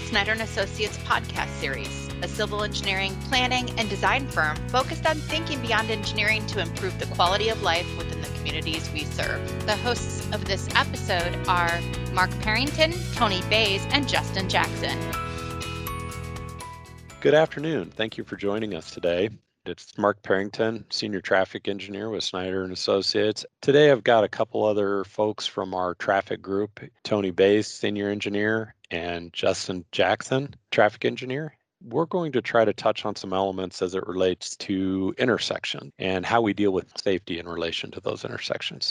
Snyder & Associates podcast series, a civil engineering, planning, and design firm focused on thinking beyond engineering to improve the quality of life within the communities we serve. The hosts of this episode are Mark Parrington, Tony Bays, and Justin Jackson. Good afternoon. Thank you for joining us today. It's Mark Parrington, Senior Traffic Engineer with Snyder & Associates. Today I've got a couple other folks from our traffic group, Tony Bays, Senior Engineer, and Justin Jackson, Traffic Engineer. We're going to try to touch on some elements as it relates to intersection and how we deal with safety in relation to those intersections.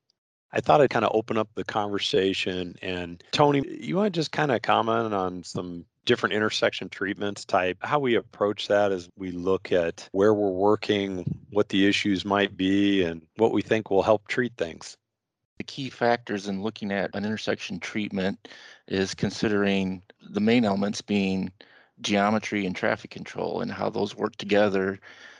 I thought I'd kind of open up the conversation, and Tony, you want to just kind of comment on some different intersection treatments type, how we approach that as we look at where we're working, what the issues might be, and what we think will help treat things. The key factors in looking at an intersection treatment is considering the main elements being geometry and traffic control and how those work together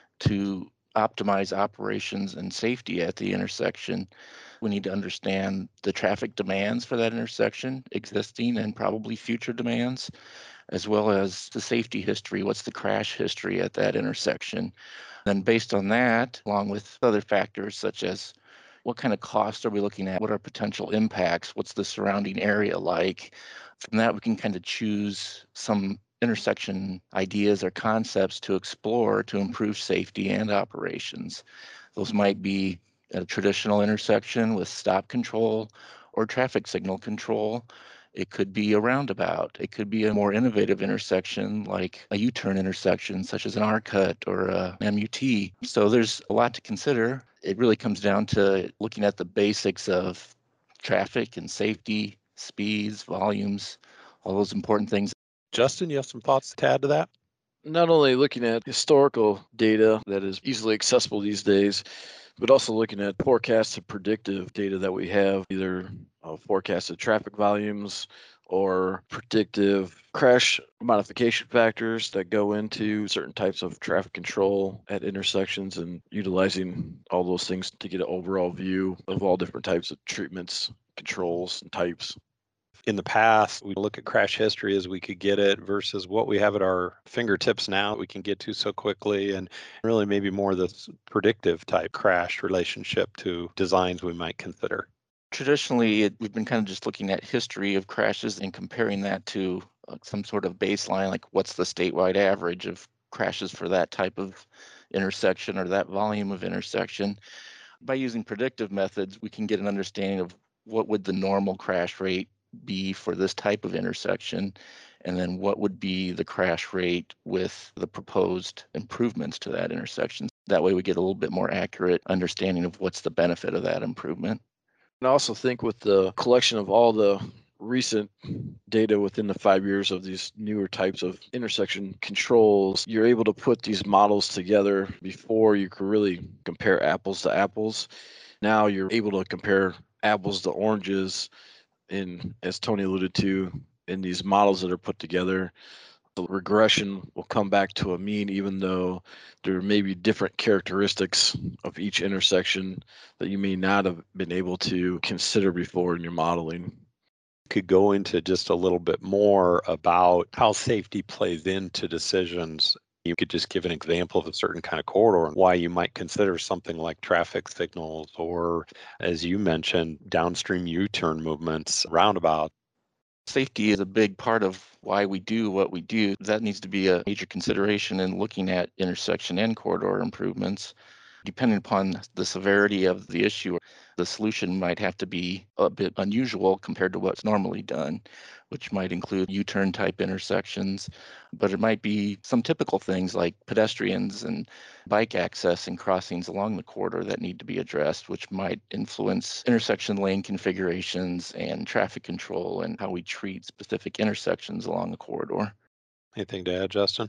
to optimize operations and safety at the intersection. We need to understand the traffic demands for that intersection, existing and probably future demands, as well as the safety history. What's the crash history at that intersection? Then based on that, along with other factors such as what kind of costs are we looking at? What are potential impacts? What's the surrounding area like? From that, we can kind of choose some intersection ideas or concepts to explore to improve safety and operations. Those might be a traditional intersection with stop control or traffic signal control. It could be a roundabout. It could be a more innovative intersection like a U-turn intersection, such as an R-cut or a MUT. So there's a lot to consider. It really comes down to looking at the basics of traffic and safety, speeds, volumes, all those important things. Justin, you have some thoughts to add to that? Not only looking at historical data that is easily accessible these days, but also looking at forecasted predictive data that we have, either forecasted traffic volumes or predictive crash modification factors that go into certain types of traffic control at intersections, and utilizing all those things to get an overall view of all different types of treatments, controls, and types. In the past, we look at crash history as we could get it versus what we have at our fingertips now we can get to so quickly, and really maybe more the predictive type crash relationship to designs we might consider. Traditionally, we've been kind of just looking at history of crashes and comparing that to some sort of baseline, like what's the statewide average of crashes for that type of intersection or that volume of intersection. By using predictive methods, we can get an understanding of what would the normal crash rate be for this type of intersection, and then what would be the crash rate with the proposed improvements to that intersection. That way we get a little bit more accurate understanding of what's the benefit of that improvement. And I also think with the collection of all the recent data within the 5 years of these newer types of intersection controls, you're able to put these models together before you could really compare apples to apples. Now you're able to compare apples to oranges in, as Tony alluded to, in these models that are put together. The regression will come back to a mean, even though there may be different characteristics of each intersection that you may not have been able to consider before in your modeling. Could go into just a little bit more about how safety plays into decisions. You could just give an example of a certain kind of corridor and why you might consider something like traffic signals or, as you mentioned, downstream U-turn movements, roundabout. Safety is a big part of why we do what we do. That needs to be a major consideration in looking at intersection and corridor improvements. Depending upon the severity of the issue, the solution might have to be a bit unusual compared to what's normally done, which might include U-turn type intersections, but it might be some typical things like pedestrians and bike access and crossings along the corridor that need to be addressed, which might influence intersection lane configurations and traffic control and how we treat specific intersections along the corridor. Anything to add, Justin?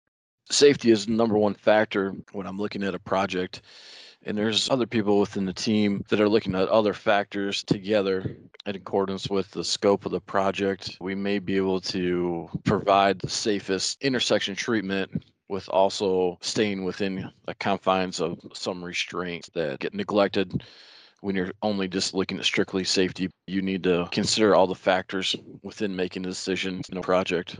Safety is the number one factor when I'm looking at a project. And there's other people within the team that are looking at other factors together in accordance with the scope of the project. We may be able to provide the safest intersection treatment with also staying within the confines of some restraints that get neglected when you're only just looking at strictly safety, you need to consider all the factors within making a decision in a project.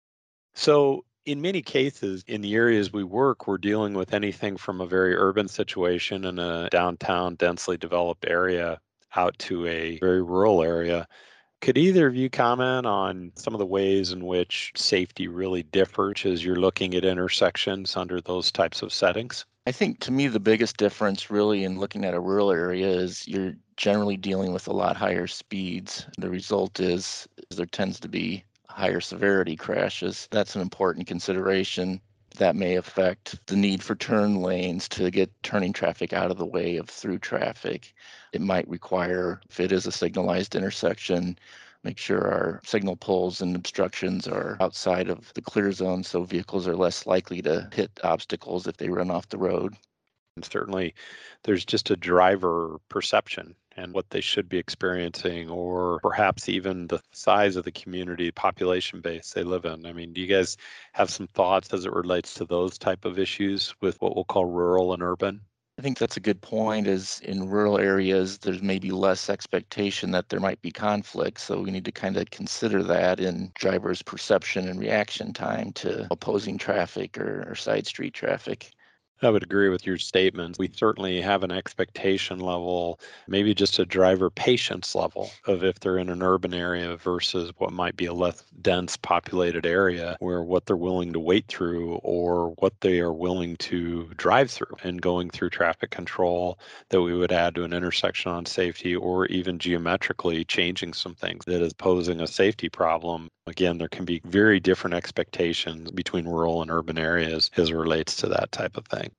So, in many cases, in the areas we work, we're dealing with anything from a very urban situation in a downtown, densely developed area out to a very rural area. Could either of you comment on some of the ways in which safety really differs as you're looking at intersections under those types of settings? I think to me, the biggest difference really in looking at a rural area is you're generally dealing with a lot higher speeds. The result is there tends to be higher severity crashes. That's an important consideration. That may affect the need for turn lanes to get turning traffic out of the way of through traffic. It might require, if it is a signalized intersection, make sure our signal poles and obstructions are outside of the clear zone so vehicles are less likely to hit obstacles if they run off the road. And certainly, there's just a driver perception and what they should be experiencing, or perhaps even the size of the community population base they live in. I mean, do you guys have some thoughts as it relates to those type of issues with what we'll call rural and urban? I think that's a good point, is in rural areas, there's maybe less expectation that there might be conflict. So we need to kind of consider that in drivers' perception and reaction time to opposing traffic or side street traffic. I would agree with your statements. We certainly have an expectation level, maybe just a driver patience level of if they're in an urban area versus what might be a less dense populated area, where what they're willing to wait through or what they are willing to drive through, and going through traffic control that we would add to an intersection on safety, or even geometrically changing some things that is posing a safety problem. Again, there can be very different expectations between rural and urban areas as it relates to that type of thing.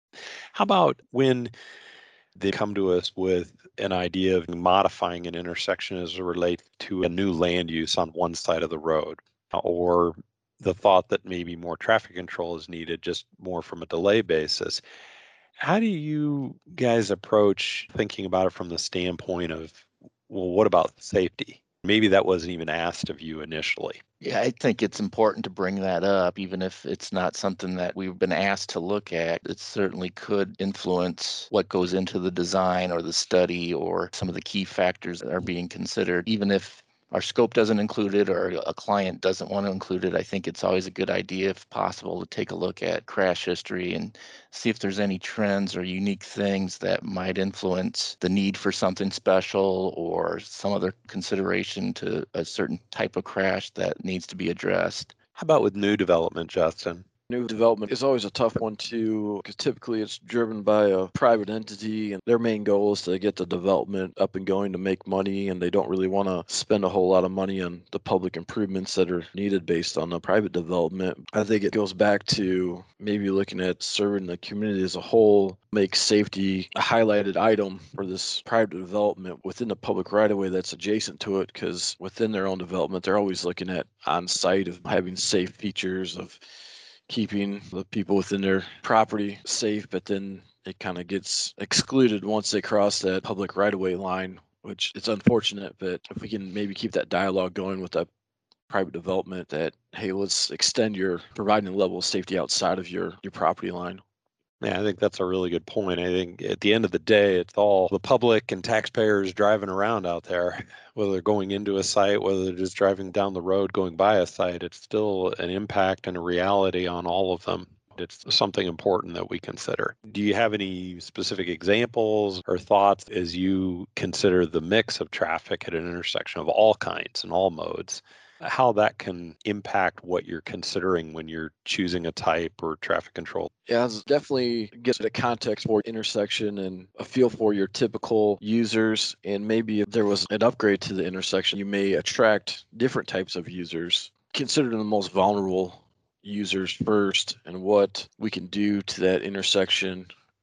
How about when they come to us with an idea of modifying an intersection as it relates to a new land use on one side of the road, or the thought that maybe more traffic control is needed, just more from a delay basis? How do you guys approach thinking about it from the standpoint of, well, what about safety? Maybe that wasn't even asked of you initially. Yeah, I think it's important to bring that up, even if it's not something that we've been asked to look at. It certainly could influence what goes into the design or the study or some of the key factors that are being considered. Even if our scope doesn't include it or a client doesn't want to include it, I think it's always a good idea, if possible, to take a look at crash history and see if there's any trends or unique things that might influence the need for something special or some other consideration to a certain type of crash that needs to be addressed. How about with new development, Justin? New development is always a tough one too, because typically it's driven by a private entity and their main goal is to get the development up and going to make money, and they don't really want to spend a whole lot of money on the public improvements that are needed based on the private development. I think it goes back to maybe looking at serving the community as a whole, make safety a highlighted item for this private development within the public right of way that's adjacent to it, because within their own development, they're always looking at on site of having safe features of keeping the people within their property safe, but then it kind of gets excluded once they cross that public right-of-way line, which it's unfortunate. But if we can maybe keep that dialogue going with that private development, that, hey, let's extend your providing a level of safety outside of your property line. Yeah, I think that's a really good point. I think at the end of the day, it's all the public and taxpayers driving around out there, whether they're going into a site, whether they're just driving down the road, going by a site. It's still an impact and a reality on all of them. It's something important that we consider. Do you have any specific examples or thoughts as you consider the mix of traffic at an intersection of all kinds and all modes, how that can impact what you're considering when you're choosing a type or traffic control? Yeah, it definitely gets a context for intersection and a feel for your typical users. And maybe if there was an upgrade to the intersection, you may attract different types of users. Consider the most vulnerable users first and what we can do to that intersection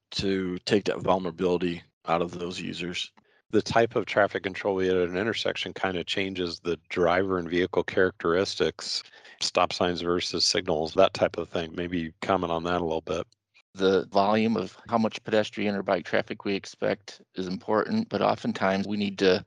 to take that vulnerability out of those users. The type of traffic control we had at an intersection kind of changes the driver and vehicle characteristics, stop signs versus signals, that type of thing. Maybe comment on that a little bit. The volume of how much pedestrian or bike traffic we expect is important, but oftentimes we need to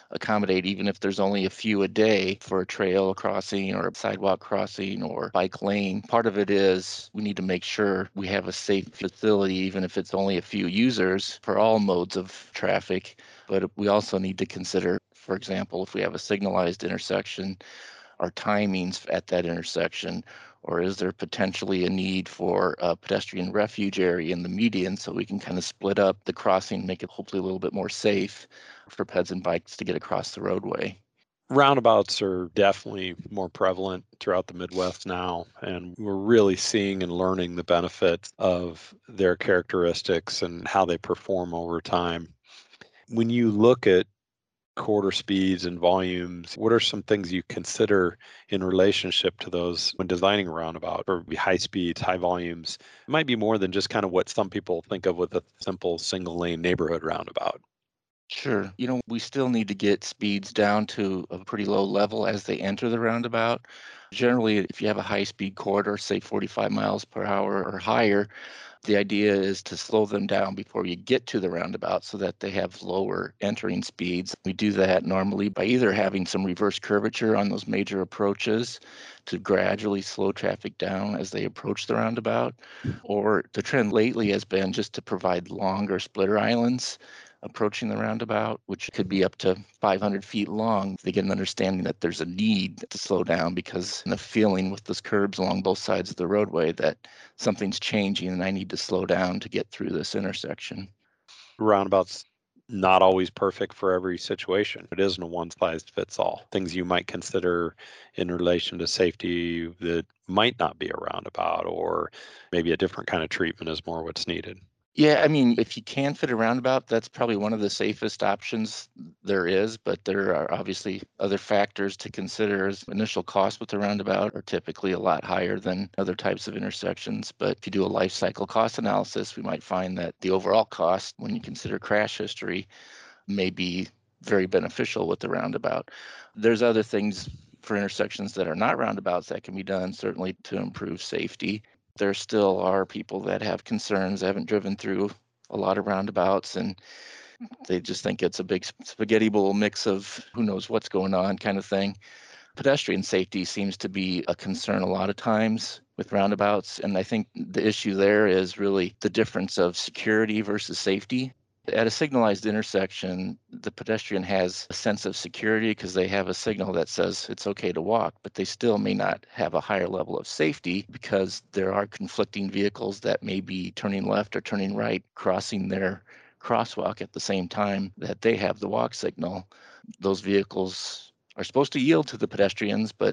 accommodate, even if there's only a few a day for a trail crossing or a sidewalk crossing or bike lane. Part of it is we need to make sure we have a safe facility, even if it's only a few users for all modes of traffic. But we also need to consider, for example, if we have a signalized intersection, our timings at that intersection, or is there potentially a need for a pedestrian refuge area in the median so we can kind of split up the crossing, make it hopefully a little bit more safe for peds and bikes to get across the roadway. Roundabouts are definitely more prevalent throughout the Midwest now, and we're really seeing and learning the benefits of their characteristics and how they perform over time. When you look at quarter speeds and volumes, what are some things you consider in relationship to those when designing a roundabout, or high speeds, high volumes? It might be more than just kind of what some people think of with a simple single lane neighborhood roundabout. Sure. We still need to get speeds down to a pretty low level as they enter the roundabout. Generally, if you have a high speed corridor, say 45 miles per hour or higher, the idea is to slow them down before you get to the roundabout so that they have lower entering speeds. We do that normally by either having some reverse curvature on those major approaches to gradually slow traffic down as they approach the roundabout, or the trend lately has been just to provide longer splitter islands approaching the roundabout, which could be up to 500 feet long. They get an understanding that there's a need to slow down because in the feeling with those curbs along both sides of the roadway that something's changing and I need to slow down to get through this intersection. Roundabouts not always perfect for every situation. It isn't a one size fits all. Things you might consider in relation to safety that might not be a roundabout, or maybe a different kind of treatment is more what's needed. Yeah, I mean, if you can fit a roundabout, that's probably one of the safest options there is, but there are obviously other factors to consider. As initial costs with the roundabout are typically a lot higher than other types of intersections. But if you do a life cycle cost analysis, we might find that the overall cost, when you consider crash history, may be very beneficial with the roundabout. There's other things for intersections that are not roundabouts that can be done, certainly to improve safety. There still are people that have concerns, haven't driven through a lot of roundabouts, and they just think it's a big spaghetti bowl mix of who knows what's going on kind of thing. Pedestrian safety seems to be a concern a lot of times with roundabouts, and I think the issue there is really the difference of security versus safety. At a signalized intersection, the pedestrian has a sense of security because they have a signal that says it's okay to walk, but they still may not have a higher level of safety because there are conflicting vehicles that may be turning left or turning right, crossing their crosswalk at the same time that they have the walk signal. Those vehicles are supposed to yield to the pedestrians, but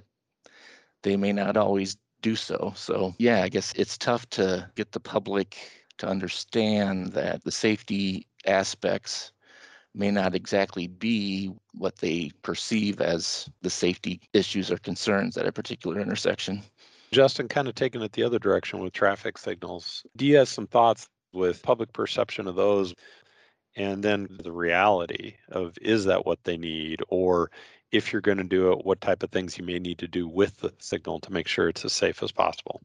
they may not always do so. So, yeah, I guess it's tough to get the public to understand that the safety aspects may not exactly be what they perceive as the safety issues or concerns at a particular intersection. Justin, kind of taking it the other direction with traffic signals, do you have some thoughts with public perception of those, and then the reality of is that what they need, or if you're going to do it, what type of things you may need to do with the signal to make sure it's as safe as possible?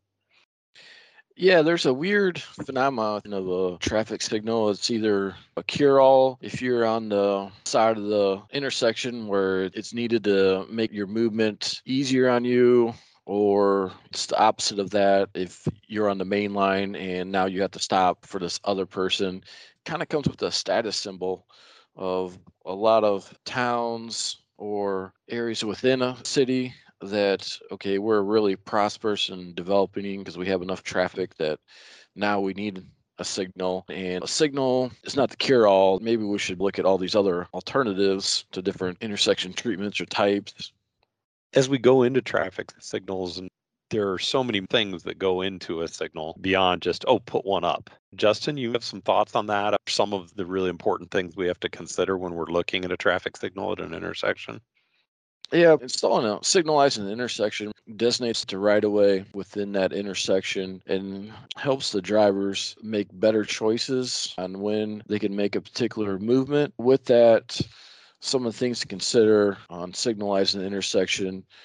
Yeah, there's a weird phenomenon of a traffic signal. It's either a cure-all if you're on the side of the intersection where it's needed to make your movement easier on you, or it's the opposite of that if you're on the main line and now you have to stop for this other person. Kind of comes with a status symbol of a lot of towns or areas within a city that, okay, we're really prosperous and developing because we have enough traffic that now we need a signal, and a signal is not the cure all. Maybe we should look at all these other alternatives to different intersection treatments or types. As we go into traffic signals, and there are so many things that go into a signal beyond just, oh, put one up. Justin, you have some thoughts on that? Some of the really important things we have to consider when we're looking at a traffic signal at an intersection? Yeah, installing a signalizing an intersection designates the right of way within that intersection and helps the drivers make better choices on when they can make a particular movement. With that, some of the things to consider on signalizing the intersection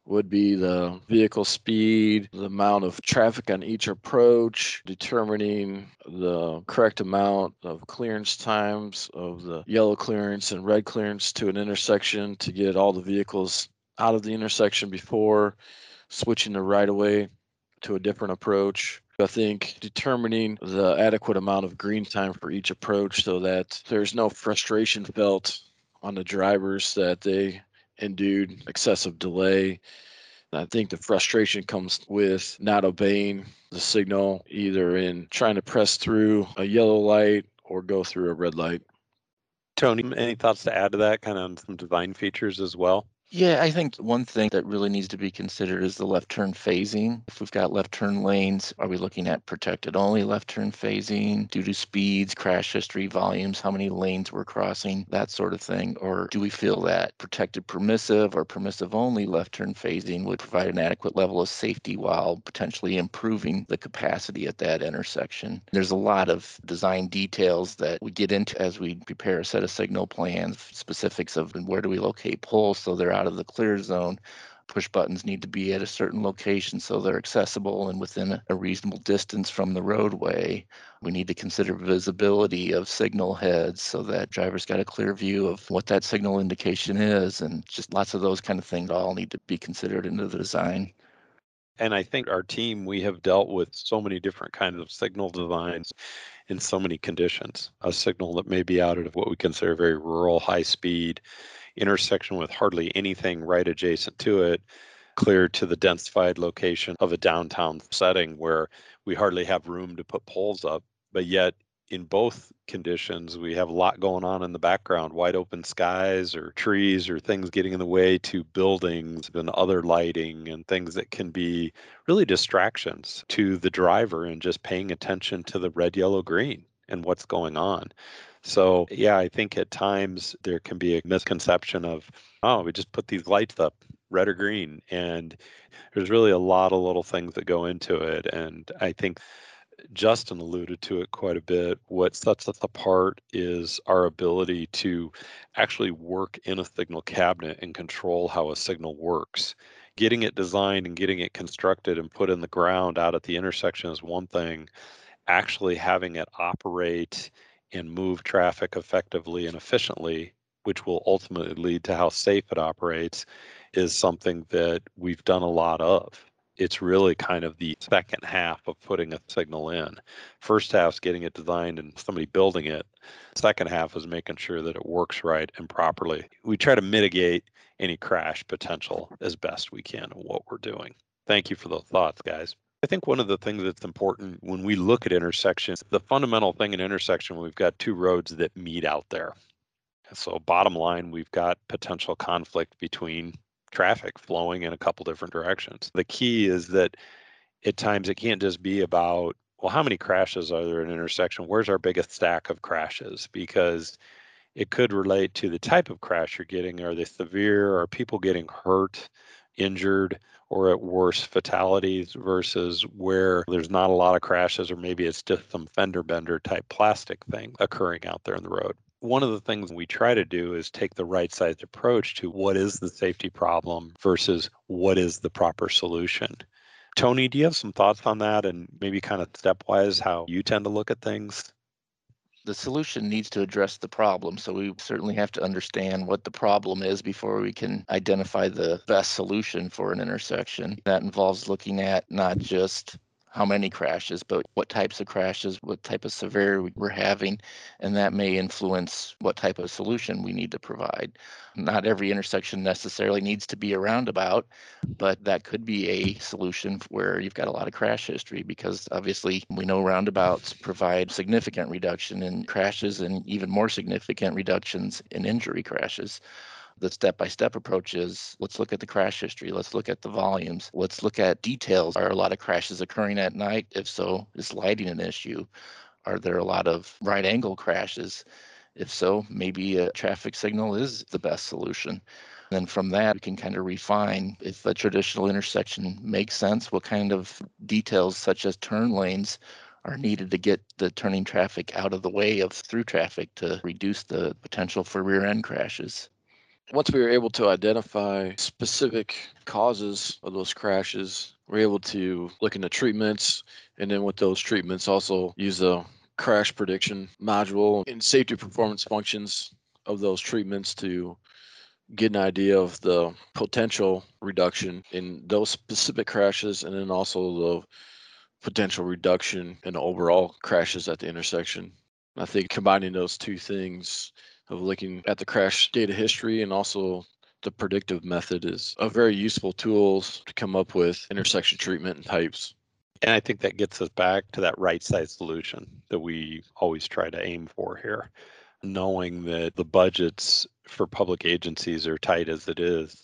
would be the vehicle speed, the amount of traffic on each approach, determining the correct amount of clearance times of the yellow clearance and red clearance to an intersection to get all the vehicles out of the intersection before switching the right of way to a different approach. I think determining the adequate amount of green time for each approach so that there's no frustration felt on the drivers that they endured excessive delay. I think the frustration comes with not obeying the signal, either in trying to press through a yellow light or go through a red light. Tony, any thoughts to add to that, kind of on some design features as well? Yeah, I think one thing that really needs to be considered is the left turn phasing. If we've got left turn lanes, are we looking at protected only left turn phasing due to speeds, crash history, volumes, how many lanes we're crossing, that sort of thing? Or do we feel that protected permissive or permissive only left turn phasing would provide an adequate level of safety while potentially improving the capacity at that intersection? There's a lot of design details that we get into as we prepare a set of signal plans, specifics of where do we locate poles so they're out of the clear zone. Push buttons need to be at a certain location so they're accessible and within a reasonable distance from the roadway. We need to consider visibility of signal heads so that drivers got a clear view of what that signal indication is, and just lots of those kind of things all need to be considered into the design. And I think our team, we have dealt with so many different kinds of signal designs in so many conditions. A signal that may be out at what we consider very rural, high speed intersection with hardly anything right adjacent to it, clear to the densified location of a downtown setting where we hardly have room to put poles up. But yet, in both conditions, we have a lot going on in the background, wide open skies or trees or things getting in the way to buildings and other lighting and things that can be really distractions to the driver and just paying attention to the red, yellow, green and what's going on. So, yeah, I think at times there can be a misconception of, oh, we just put these lights up, red or green. And there's really a lot of little things that go into it. And I think Justin alluded to it quite a bit. What sets us apart is our ability to actually work in a signal cabinet and control how a signal works. Getting it designed and getting it constructed and put in the ground out at the intersection is one thing. Actually having it operate and move traffic effectively and efficiently, which will ultimately lead to how safe it operates, is something that we've done a lot of. It's really kind of the second half of putting a signal in. First half's getting it designed and somebody building it. Second half is making sure that it works right and properly. We try to mitigate any crash potential as best we can in what we're doing. Thank you for those thoughts, guys. I think one of the things that's important when we look at intersections, the fundamental thing in intersection, we've got two roads that meet out there. So bottom line, we've got potential conflict between traffic flowing in a couple different directions. The key is that at times it can't just be about, well, how many crashes are there in an intersection? Where's our biggest stack of crashes? Because it could relate to the type of crash you're getting. Are they severe? Are people getting hurt, injured, or at worst fatalities versus where there's not a lot of crashes, or maybe it's just some fender bender type plastic thing occurring out there in the road? One of the things we try to do is take the right sized approach to what is the safety problem versus what is the proper solution. Tony, do you have some thoughts on that and maybe kind of stepwise how you tend to look at things? The solution needs to address the problem. So we certainly have to understand what the problem is before we can identify the best solution for an intersection. That involves looking at not just how many crashes, but what types of crashes, what type of severity we're having, and that may influence what type of solution we need to provide. Not every intersection necessarily needs to be a roundabout, but that could be a solution where you've got a lot of crash history, because obviously we know roundabouts provide significant reduction in crashes and even more significant reductions in injury crashes. The step-by-step approach is, let's look at the crash history, let's look at the volumes, let's look at details. Are a lot of crashes occurring at night? If so, is lighting an issue? Are there a lot of right angle crashes? If so, maybe a traffic signal is the best solution. Then from that, we can kind of refine if a traditional intersection makes sense, what kind of details such as turn lanes are needed to get the turning traffic out of the way of through traffic to reduce the potential for rear end crashes. Once we were able to identify specific causes of those crashes, we're able to look into treatments, and then with those treatments also use a crash prediction module and safety performance functions of those treatments to get an idea of the potential reduction in those specific crashes, and then also the potential reduction in overall crashes at the intersection. I think combining those two things of looking at the crash data history and also the predictive method is a very useful tool to come up with intersection treatment types. And I think that gets us back to that right size solution that we always try to aim for here, knowing that the budgets for public agencies are tight as it is,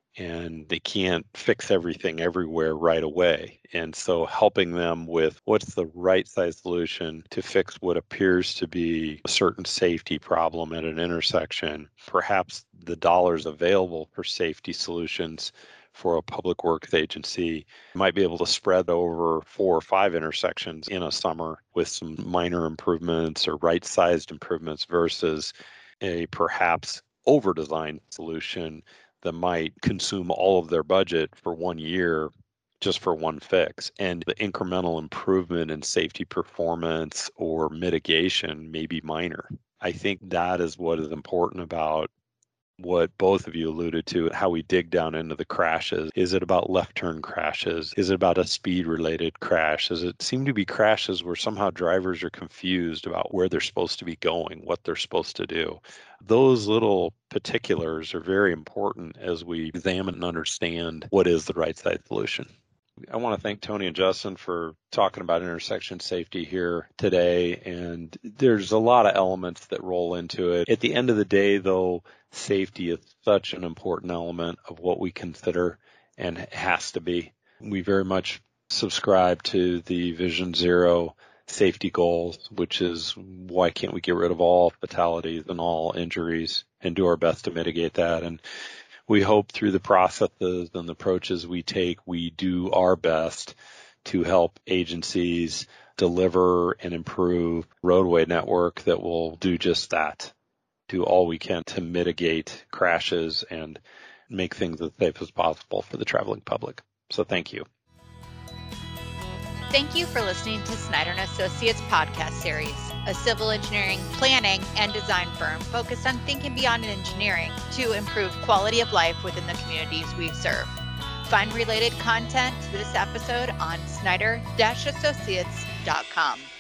and they can't fix everything everywhere right away. And so helping them with what's the right size solution to fix what appears to be a certain safety problem at an intersection, perhaps the dollars available for safety solutions for a public works agency might be able to spread over 4 or 5 intersections in a summer with some minor improvements or right-sized improvements versus a perhaps over-designed solution that might consume all of their budget for 1 year just for one fix. And the incremental improvement in safety performance or mitigation may be minor. I think that is what is important about what both of you alluded to, how we dig down into the crashes. Is it about left turn crashes? Is it about a speed related crash? Does it seem to be crashes where somehow drivers are confused about where they're supposed to be going, what they're supposed to do? Those little particulars are very important as we examine and understand what is the right side solution. I want to thank Tony and Justin for talking about intersection safety here today. And there's a lot of elements that roll into it. At the end of the day, though, safety is such an important element of what we consider and has to be. We very much subscribe to the Vision Zero safety goals, which is why can't we get rid of all fatalities and all injuries and do our best to mitigate that. And we hope through the processes and the approaches we take, we do our best to help agencies deliver and improve roadway network that will do just that, do all we can to mitigate crashes and make things as safe as possible for the traveling public. So thank you. Thank you for listening to Snyder & Associates podcast series, a civil engineering, planning, and design firm focused on thinking beyond engineering to improve quality of life within the communities we serve. Find related content to this episode on snyder-associates.com.